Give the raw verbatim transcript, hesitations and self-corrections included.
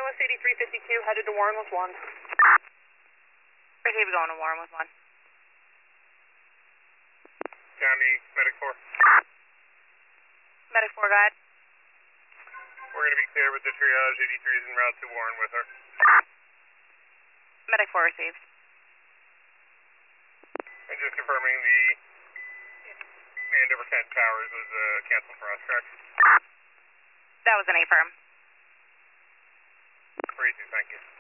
Dallas eighty-three fifty-two, headed to Warren with one. Receive going to Warren with one. County, Medic four. Medic four, guide. We're going to be clear with the triage. eighty-three is en route to Warren with her. Medic four received. And just confirming the Andover Kent Towers was uh, canceled for us, correct? That was an A-firm. Crazy, thank you.